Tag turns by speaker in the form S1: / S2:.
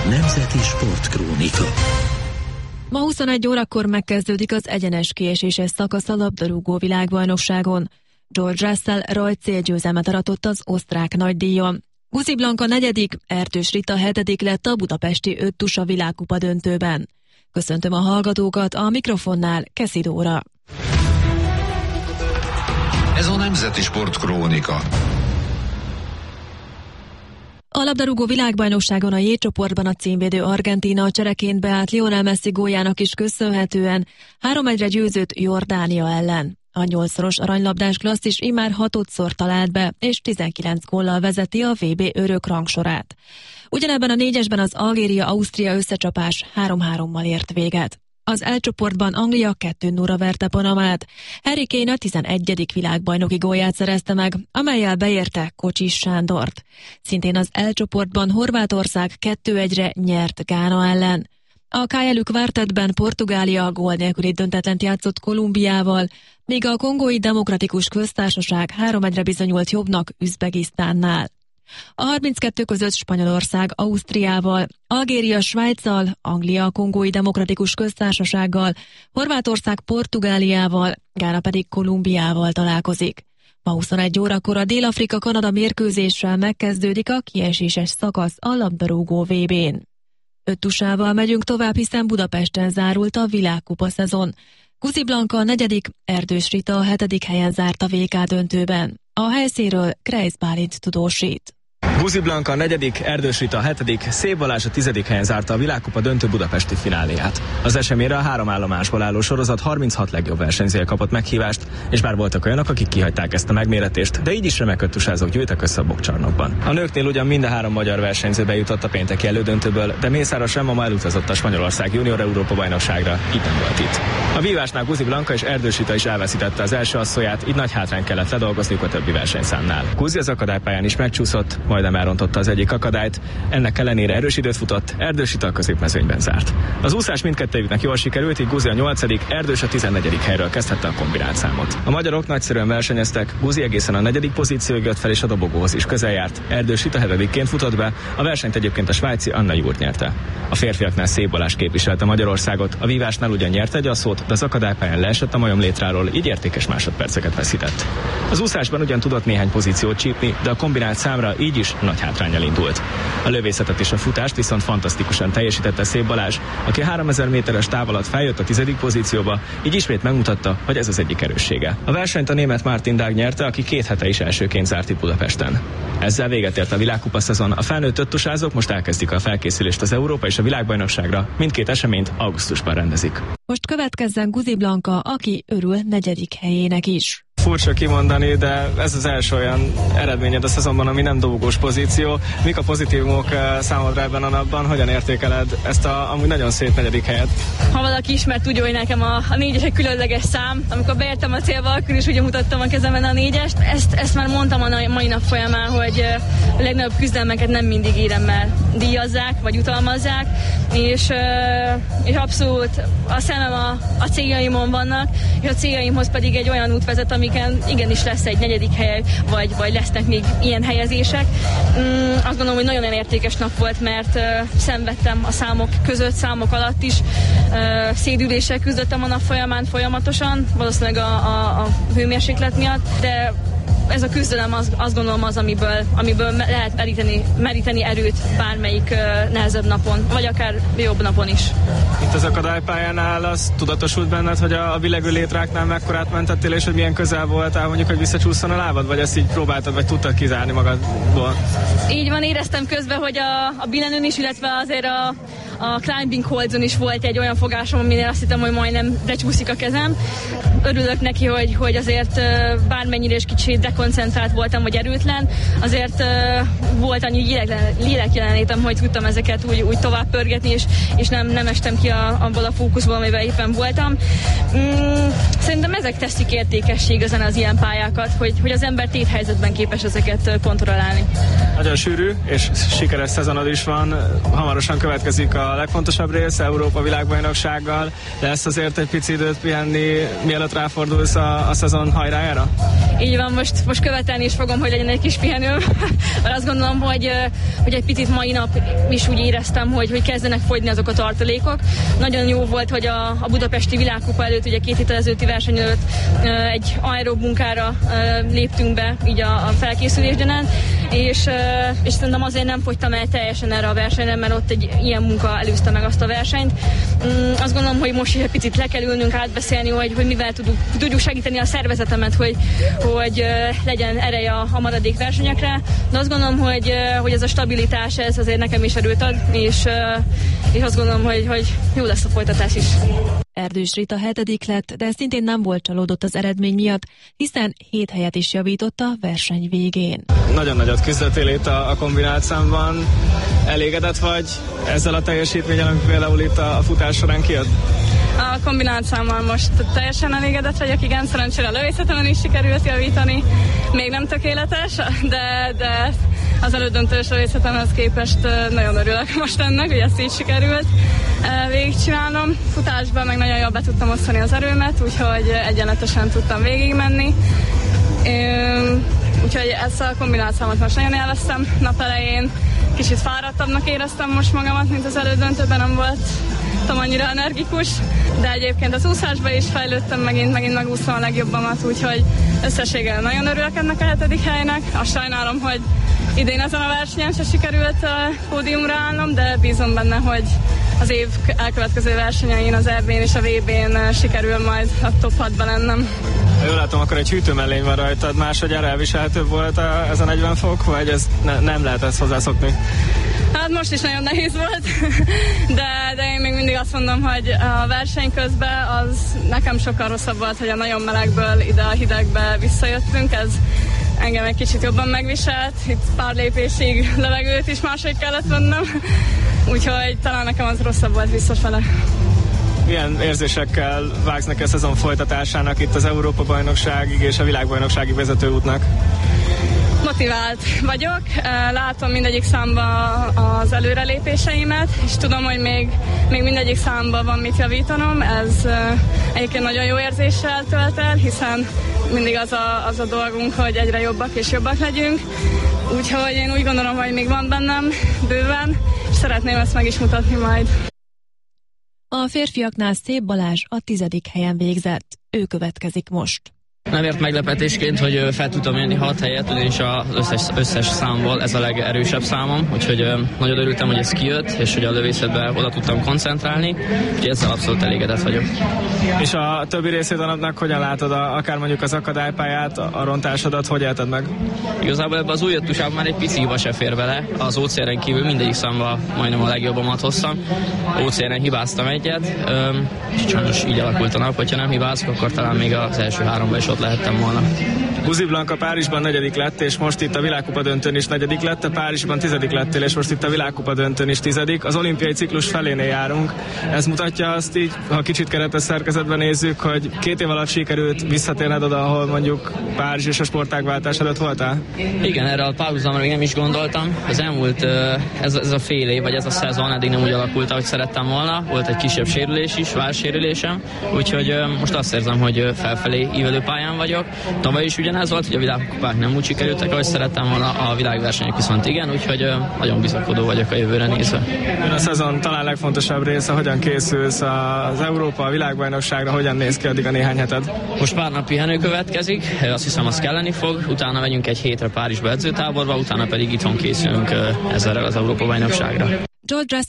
S1: Nemzeti Sportkrónika.
S2: Ma 21 órakor megkezdődik az egyenes kieséses szakasz a labdarúgó világbajnokságon. George Russell rajtcélgyőzelmet aratott az osztrák nagydíjon. Guzi Blanka 4., Erdős Rita 7. lett a budapesti 5 tusa világkupa döntőben. Köszöntöm a hallgatókat, a mikrofonnál Keszi Dóra.
S3: Ez a Nemzeti Sportkrónika.
S2: A labdarúgó világbajnokságon a J csoportban a címvédő Argentína csereként beállt Lionel Messi góljának is köszönhetően 3-1-re győzött Jordánia ellen. A 8-szoros aranylabdás klasszis immár 6-szor talált be, és 19 góllal vezeti a VB örök rangsorát. Ugyanebben a 4-esben az Algéria-Ausztria összecsapás 3-3-mal ért véget. Az L csoportban Anglia 2-0-ra verte Panamát. Harry Kane a 11. világbajnoki gólját szerezte meg, amellyel beérte Kocsis Sándort. Szintén az L csoportban Horvátország 2-1-re nyert Gána ellen. A KL Quartetben Portugália gól nélküli döntetlent játszott Kolumbiával, míg a Kongói Demokratikus Köztársaság 3-1-re bizonyult jobbnak Üzbegisztánnál. A 32 között Spanyolország Ausztriával, Algéria Svájccal, Anglia Kongói Demokratikus Köztársasággal, Horvátország Portugáliával, Gána pedig Kolumbiával találkozik. Ma 21 órakor a Dél-Afrika-Kanada mérkőzéssel megkezdődik a kieséses szakasz a labdarúgó VB-n. 5 tusával megyünk tovább, hiszen Budapesten zárult a világkupa szezon. Guzi Blanka a 4., Erdős Rita a 7. helyen zárt a VK döntőben. A helyszínről Kreis Bálint tudósít.
S4: Guzi Blanka a 4., Erdős Rita a 7., Szép Balázs a 10. helyen zárta a világkupa döntő budapesti fináléját. Az eseményre a 3 állomásból álló sorozat 36 legjobb versenyzője kapott meghívást, és bár voltak olyanok, akik kihagyták ezt a megméretést, de így is remek öttusázók gyűjtek össze a bokcsarnokban. A nőknél ugyan mind a 3 magyar versenyző bejutott a pénteki elődöntőből, de Mészáros Emma ma elutazott a Spanyolország junior Európa bajnokságra, így nem volt itt. A vívásnál Guzi Blanka és Erdős Rita is elveszítette az első asszonyát, így nagy hátrány kellett ledolgozniuk a többi versenyszámnál. Guzi az akadálypályán is megcsúszott, majdnem elrontotta az egyik akadályt, ennek ellenére erős időt futott, Erdős Rita a középmezőnyben zárt. Az úszás mindkettőjüknek jól sikerült, így Guzi a 8., Erdős a 14. helyről kezdhette a kombinált számot. A magyarok nagyszerűen versenyeztek, Guzi egészen a 4. pozícióig jött fel és a dobogóhoz is közel járt, Erdős Rita 7-ként futott be, a versenyt egyébként a svájci Anna Júrt nyerte. A férfiaknál Szép Balázs képviselte Magyarországot, a vívásnál ugyan nyerte egy asszót, de az akadálypályán leesett a majomlétráról, így értékes másodperceket veszített. Az úszásban ugyan tudott néhány pozíciót csípni, de a kombinált számra így is nagy hátránnyal indult. A lövészetet és a futást viszont fantasztikusan teljesítette Szép Balázs, aki 3000 méteres táv alatt feljött a 10. pozícióba, így ismét megmutatta, hogy ez az egyik erőssége. A versenyt a német Martin Dag nyerte, aki 2 hete is elsőként zárt itt Budapesten. Ezzel véget ért a világkupa szezon, a felnőtt öttusázók most elkezdik a felkészülést az Európa és a világbajnokságra, mindkét eseményt augusztusban rendezik.
S2: Most következzen Guzi Blanka, aki örül 4. helyének is.
S4: Furcsa kimondani, de ez az első olyan eredményed a szezonban, ami nem dobogós pozíció. Mik a pozitívumok számodra ebben a napban? Hogyan értékeled ezt a amúgy nagyon szép 4. helyet?
S5: Ha valaki ismer, tudja, hogy nekem a 4-es egy különleges szám. Amikor beértem a célba, akkor is ugye mutattam a kezemben a 4-est. Ezt már mondtam a mai nap folyamán, hogy a legnagyobb küzdelmeket nem mindig éremmel díjazzák, vagy utalmazzák, és abszolút a szemem a céljaimon vannak, és a céljaimhoz pedig egy olyan út vezet, amiken igenis lesz egy 4. hely, vagy lesznek még ilyen helyezések. Azt gondolom, hogy nagyon értékes nap volt, mert szenvedtem a számok között, számok alatt is. Szédüléssel küzdöttem a nap folyamán folyamatosan, valószínűleg a hőmérséklet miatt, de ez a küzdelem azt gondolom az, amiből lehet meríteni erőt bármelyik nehezebb napon, vagy akár jobb napon is.
S4: Itt az akadálypályánál az tudatosult benned, hogy a billegő létráknál mekkorát mentettél, és hogy milyen közel voltál mondjuk, hogy visszacsúszson a lábad, vagy ezt így próbáltad, vagy tudtad kizárni magadból?
S5: Így van, éreztem közben, hogy a billenőn is, illetve azért a climbing holdson is volt egy olyan fogásom, aminél azt hittem, hogy majdnem becsúszik a kezem. Örülök neki, hogy azért bármennyire is kicsit dekoncentrált voltam, vagy erőtlen, azért volt annyi lélekjelenlétem, hogy tudtam ezeket úgy tovább pörgetni, és nem estem ki abból a fókuszból, amiben éppen voltam. Szerintem ezek teszik értékessé igazán az ilyen pályákat, hogy az ember téthelyzetben képes ezeket kontrollálni.
S4: Nagyon sűrű és sikeres szezonod is van, hamarosan következik a a legfontosabb rész, Európa világbajnoksággal. Lesz azért egy pici időt pihenni, mielőtt ráfordulsz a szezon hajrájára?
S5: Így van, most követelni is fogom, hogy legyen egy kis pihenőm. Mert azt gondolom, hogy egy picit mai nap is úgy éreztem, hogy kezdenek fogyni azok a tartalékok. Nagyon jó volt, hogy a budapesti világkupa előtt, ugye 2 héttel ezelőtti verseny előtt egy aerob munkára léptünk be így a felkészülés gyanánt, és szerintem azért nem fogytam el teljesen erre a versenyre, mert ott egy ilyen munka előzte meg azt a versenyt. Azt gondolom, hogy most is egy picit le kell ülnünk átbeszélni, hogy mivel tudjuk segíteni a szervezetemet, hogy legyen ereje a maradék versenyekre, de azt gondolom, hogy ez a stabilitás, ez azért nekem is erőt ad, és azt gondolom, hogy jó lesz a folytatás is.
S2: Erdős Rita 7. lett, de szintén nem volt csalódott az eredmény miatt, hiszen 7 helyet is javított a verseny végén.
S4: Nagyon nagyot küzdöttél itt a kombinált számban. Elégedett vagy ezzel a teljesítménnyel, ami például itt a futás során kijött?
S5: A kombinált számmal most teljesen elégedett vagyok, igen, szerencsére a lövészetemen is sikerült javítani. Még nem tökéletes, de az elődöntős lövészetemhez képest nagyon örülök most ennek, hogy ezt így sikerült végigcsinálnom. Futásban meg nagyon jól be tudtam osztani az erőmet, úgyhogy egyenletesen tudtam végigmenni. Úgyhogy ezt a kombinált számot most nagyon élveztem nap elején. Kicsit fáradtabbnak éreztem most magamat, mint az elődöntőben, nem voltam annyira energikus, de egyébként az úszásban is fejlődtem, megint megúsztam a legjobbamat, úgyhogy összességgel nagyon örülök ennek a 7. helynek. Azt sajnálom, hogy idén ezen a versenyen se sikerült a pódiumra állnom, de bízom benne, hogy az év elkövetkező versenyein, az EB-n és a VB-n sikerül majd a top 6-ban lennem.
S4: Jól látom, akkor egy hűtőmellény van rajtad, másodjára elviselhető volt ez a 40 fok, vagy ez nem lehet ezt hozzászokni?
S5: Hát most is nagyon nehéz volt, de én még mindig azt mondom, hogy a verseny közben az nekem sokkal rosszabb volt, hogy a nagyon melegből ide a hidegbe visszajöttünk, ez engem egy kicsit jobban megviselt, itt pár lépésig levegőt is máshogy kellett vennem, úgyhogy talán nekem az rosszabb volt visszafele.
S4: Milyen érzésekkel vágsz neki a szezon folytatásának itt az Európa-bajnokságig és a világbajnoksági vezetőútnak?
S5: Motivált vagyok, látom mindegyik számban az előrelépéseimet, és tudom, hogy még mindegyik számban van mit javítanom. Ez egyébként nagyon jó érzéssel tölt el, hiszen mindig az a dolgunk, hogy egyre jobbak és jobbak legyünk. Úgyhogy én úgy gondolom, hogy még van bennem bőven, és szeretném ezt meg is mutatni majd.
S2: A férfiaknál Szép Balázs a 10. helyen végzett. Ő következik most.
S6: Nem ért meglepetésként, hogy fel tudtam jönni 6 helyet, ugyanis az összes számból ez a legerősebb számom, úgyhogy nagyon örültem, hogy ez kijött, és hogy a lövészetben oda tudtam koncentrálni, úgyhogy ezzel abszolút elégedett vagyok.
S4: És a többi részét a napnak hogyan látod, akár mondjuk az akadálypályát, a rontásodat, hogy élted meg? Igazából ebbe az új jöttusában már egy pici hiba se fér bele, az OCR-en kívül mindegyik számban majdnem a legjobbamat hoztam. OCR-en hibáztam egyet, és sajnos így alakult a nap, hogyha nem hibázok, akkor talán még az első 3-ban is ott lehettem volna. Guzi Blanka Párizsban 4. lett, és most itt a világkupa döntőn is 4. lett, te Párizsban 10. lettél, és most itt a világkupa döntőn is 10. Az olimpiai ciklus felénél járunk. Ez mutatja azt így, ha kicsit keretes szerkezetben nézzük, hogy 2 év alatt sikerült visszatérned oda, ahol mondjuk Párizs és a sportágváltás előtt voltál? Igen, erre a párhuzamra még nem is gondoltam. Az elmúlt ez a fél év, vagy ez a szezon eddig nem úgy alakult, ahogy szerettem volna. Volt egy kisebb sérülés is, válsérülésem, úgyhogy most azt érzem, hogy felfelé ívelő pályán vagyok. Tavaly is ugyanez volt, hogy a világkupák nem úgy sikerültek, ahogy szerettem volna, a világversenyek viszont igen, úgyhogy nagyon bizakodó vagyok a jövőre nézve. A szezon talán legfontosabb része, hogyan készülsz az Európa, a világbajnokságra, hogyan néz ki addig a néhány heted? Most pár nap pihenő következik, azt hiszem az kelleni fog, utána megyünk egy hétre Párizsba edzőtáborba, utána pedig itthon készülünk ezzel az Európa bajnokságra.
S2: George